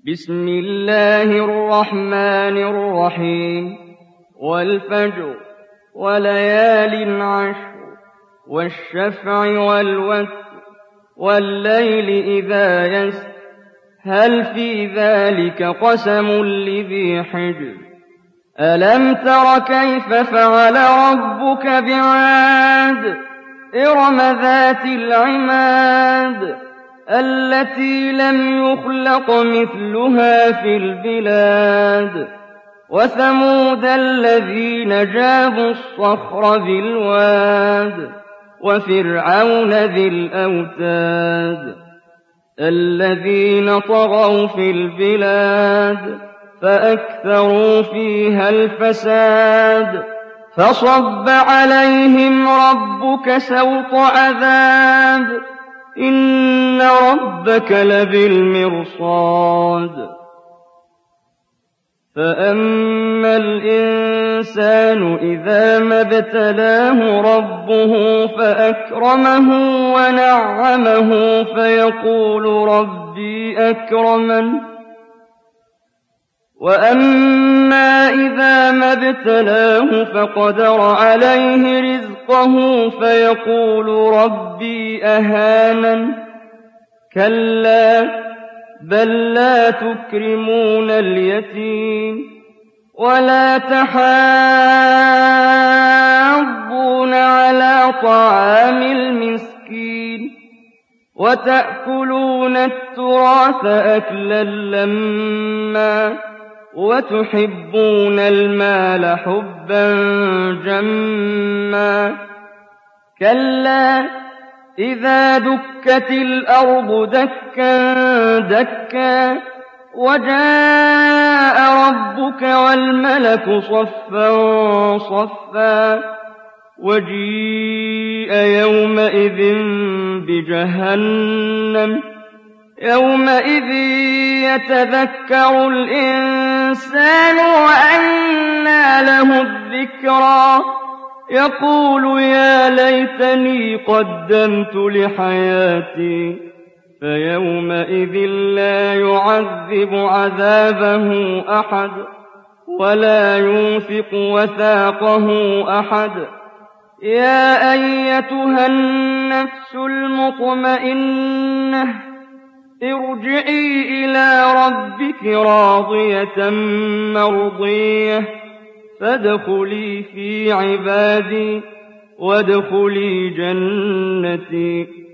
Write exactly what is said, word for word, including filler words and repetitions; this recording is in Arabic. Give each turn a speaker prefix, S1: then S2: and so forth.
S1: بسم الله الرحمن الرحيم والفجر وليال عشر والشفع والوتر والليل إذا يسر هل في ذلك قسم لذي حجر ألم تر كيف فعل ربك بعاد إرم ذات العماد التي لم يخلق مثلها في البلاد وثمود الذين جابوا الصخر بالواد وفرعون ذي الأوتاد الذين طغوا في البلاد فأكثروا فيها الفساد فصب عليهم ربك سوط عذاب إن ربك لبالمرصاد فأما الإنسان إذا ما ابتلاه ربه فأكرمه ونعمه فيقول ربي أكرمن وأما إذا ما ابتلاه فقدر عليه رزقه فيقول ربي أهانن كلا بل لا تكرمون اليتيم ولا تحاضون على طعام المسكين وتأكلون التراث أكلا لما وتحبون المال حبا جما كلا إذا دكت الأرض دكا دكا وجاء ربك والملك صفا صفا وجيء يومئذ بجهنم يومئذ يتذكر الإنسان وأنى له الذكرى يقول يا ليتني قدمت لحياتي فيومئذ لا يعذب عذابه أحد ولا يوثق وثاقه أحد يا أيتها النفس المطمئنة ارجعي إلى ربك راضية مرضية فادخلي في عبادي وادخلي جنتي